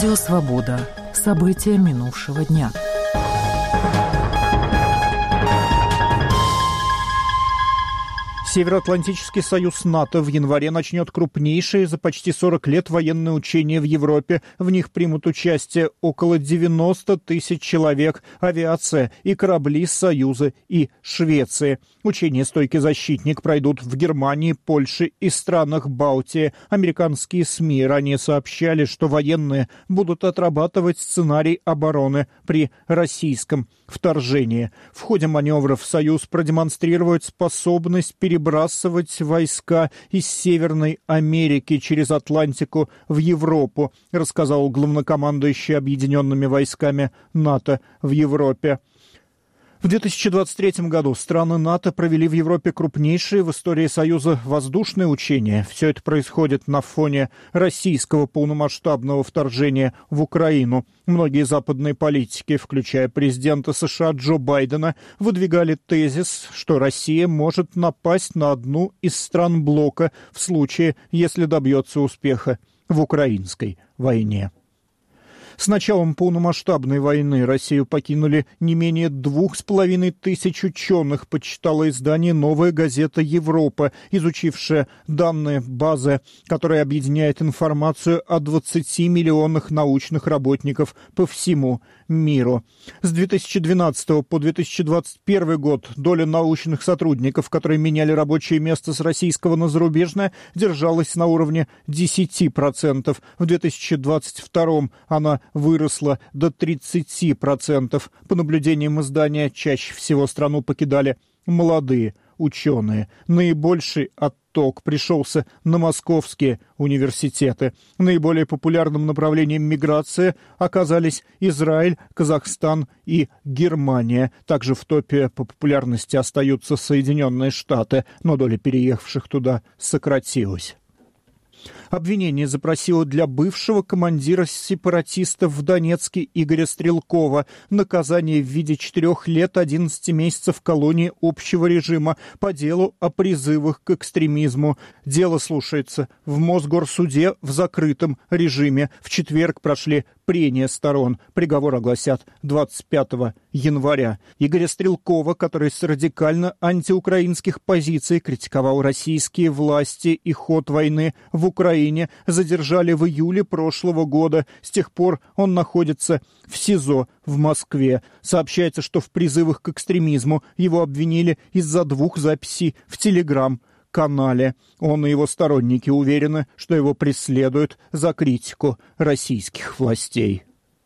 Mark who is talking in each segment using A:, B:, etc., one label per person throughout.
A: Радио «Свобода». События минувшего дня.
B: Североатлантический союз НАТО в январе начнет крупнейшие за почти 40 лет военные учения в Европе. В них примут участие около 90 тысяч человек, авиация и корабли Союза и Швеции. Учения «Стойкий защитник» пройдут в Германии, Польше и странах Балтии. Американские СМИ ранее сообщали, что военные будут отрабатывать сценарий обороны при российском вторжении. В ходе маневров Союз продемонстрирует способность перебрасывать войска из Северной Америки через Атлантику в Европу, рассказал главнокомандующий Объединенными войсками НАТО в Европе. В 2023 году страны НАТО провели в Европе крупнейшие в истории Союза воздушные учения. Все это происходит на фоне российского полномасштабного вторжения в Украину. Многие западные политики, включая президента США Джо Байдена, выдвигали тезис, что Россия может напасть на одну из стран блока в случае, если добьется успеха в украинской войне. С началом полномасштабной войны Россию покинули не менее 2500 ученых, подсчитало издание «Новая газета Европа», изучившая данные базы, которая объединяет информацию о 20 миллионах научных работников по всему миру. С 2012 по 2021 год доля научных сотрудников, которые меняли рабочее место с российского на зарубежное, держалась на уровне 10%. В 2022 она выросла до 30%. По наблюдениям издания, чаще всего страну покидали молодые ученые. Наибольший отток пришелся на московские университеты. Наиболее популярным направлением миграции оказались Израиль, Казахстан и Германия. Также в топе по популярности остаются Соединенные Штаты, но доля переехавших туда сократилась. Обвинение запросило для бывшего командира сепаратистов в Донецке Игоря Стрелкова наказание в виде 4 лет 11 месяцев колонии общего режима по делу о призывах к экстремизму. Дело слушается в Мосгорсуде в закрытом режиме. В четверг прошли прения сторон. Приговор огласят 25 января. Игоря Стрелкова, который с радикально антиукраинских позиций критиковал российские власти и ход войны в Украине, задержали в июле прошлого года. С тех пор он находится в СИЗО в Москве. Сообщается, что в призывах к экстремизму его обвинили из-за 2 записей в Телеграм-канале. Он и его сторонники уверены, что его преследуют за критику российских властей.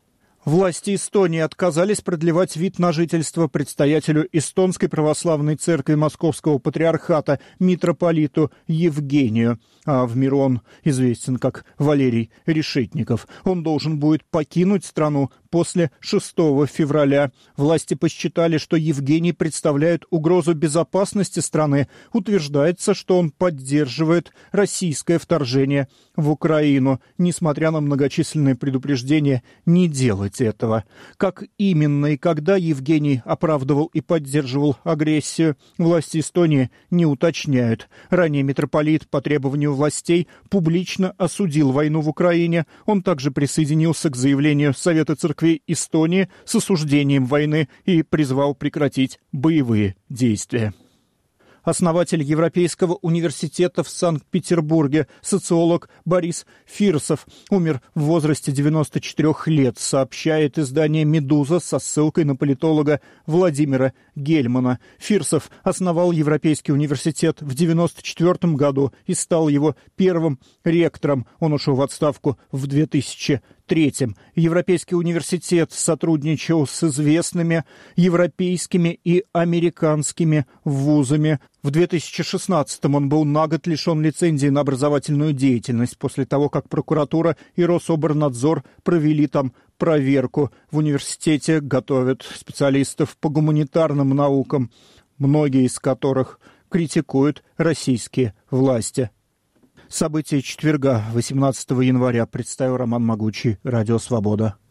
B: Власти Эстонии отказались продлевать вид на жительство предстоятелю Эстонской православной церкви Московского патриархата митрополиту Евгению. А в миру он известен как Валерий Решетников. Он должен будет покинуть страну после 6 февраля. Власти посчитали, что Евгений представляет угрозу безопасности страны. Утверждается, что он поддерживает российское вторжение в Украину. Несмотря на многочисленные предупреждения, не делать этого. Как именно и когда Евгений оправдывал и поддерживал агрессию, власти Эстонии не уточняют. Ранее митрополит по требованию властей публично осудил войну в Украине. Он также присоединился к заявлению Совета церквей Эстонии с осуждением войны и призвал прекратить боевые действия. Основатель Европейского университета в Санкт-Петербурге, социолог Борис Фирсов, умер в возрасте 94 лет, сообщает издание «Медуза» со ссылкой на политолога Владимира Гельмана. Фирсов основал Европейский университет в 1994 году и стал его первым ректором. Он ушел в отставку в 2003. Европейский университет сотрудничал с известными европейскими и американскими вузами. В 2016-м он был на год лишен лицензии на образовательную деятельность после того, как прокуратура и Рособорнадзор провели там проверку. В университете готовят специалистов по гуманитарным наукам, многие из которых критикуют российские власти. События четверга, 18 января, представил Роман Могучий, Радио «Свобода».